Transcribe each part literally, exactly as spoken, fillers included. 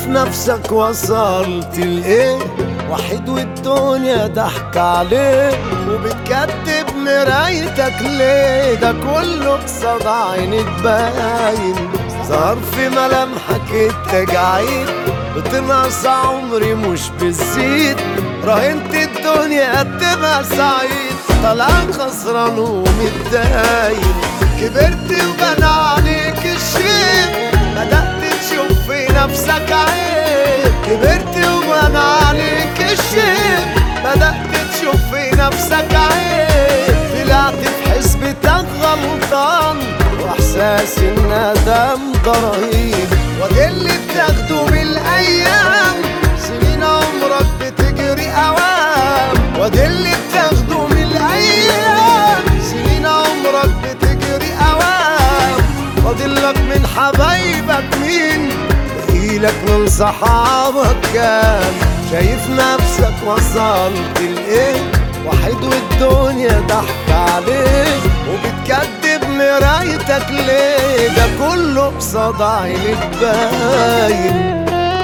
نفسك وصلت لإيه؟ وحيد والدنيا ضحك عليك، وبتكدب مرايتك ليه؟ ده كله قصاد عينك باين، ظهر في ملامحك التجاعيد، بتنقص عمري مش بتزيد، راهنت الدنيا تبقى سعيد، طلع خسران ومتداين. كبرت وبنى عليك الشيب، بدأت تشوف في نفسك عيب. كبرت وبنى عليك الشيب، بدأت تشوف في نفسك عيب. طلعت في حسبتك غلطان، واحساس الندم ده رهيب، وادي اللي بتاخده بالايام، سنين عمرك بتجري اوام. وادي اللي بتاخده من الايام، سنين عمرك بتجري اوام. فاضلك من حبايبك مين؟ بقيلك من صحابك كام؟ شايف نفسك وصلت لايه؟ وحيد والدنيا ضحك عليك، وبتكدب مرايتك ليه؟ ده كله قصاد عينك باين.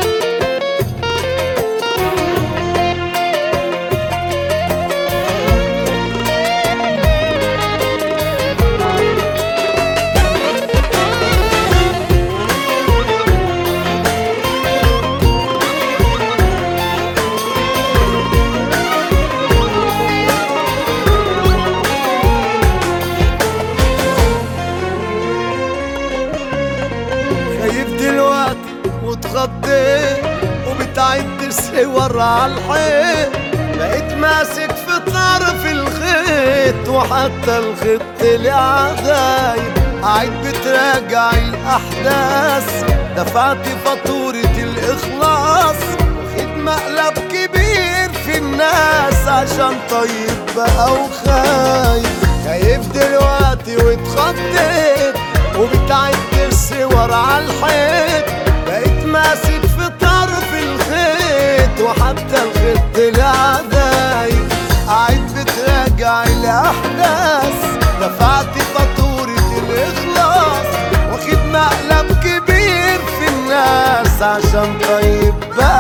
خايف دلوقتي واتغطيت، وبتعد الصور عالحيط، بقيت ماسك في طرف الخيط، وحتى الخيط طلع غايب. قاعد بتراجع الأحداث، دفعت فاتورة الإخلاص، واخد مقلب كبير في الناس، عشان طيب بقى وخايف. خايف دلوقتي واتخضيت، وبتعد الصور عالحيط، بقيت ماسك في طرف الخيط، وحتى الخيط طلع دايب. قاعد بتراجع الأحداث، دفعت فاتورة الإخلاص، واخد مقلب كبير في الناس، عشان طيب بقى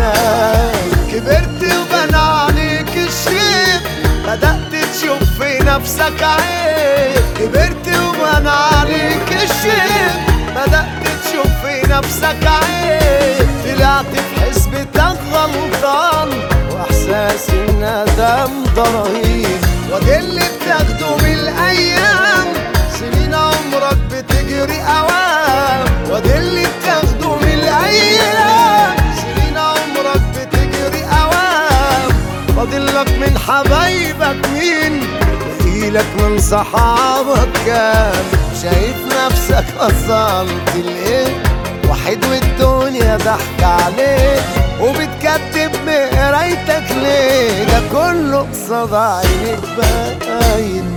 وخايف. كبرت وبنى عليك الشيب، بدأت تشوف في نفسك عيب. كبرت وبنى عليك الشيب، بدأت تشوف في نفسك عيب. طلعت في حسبتك غلطان، واحساس الندم ده رهيب، وادي اللي بتاخده من الايام، سنين عمرك بتجري اوام. وادي اللي بتاخده من الايام، سنين عمرك بتجري اوام. فاضلك من حبايبك مين؟ بقيلك من صحابك كام؟ شايف نفسك وصلت لايه؟ وحيد والدنيا ضحك عليك، وبتكدب مرايتك ليه؟ ده كله قصاد عينك باين.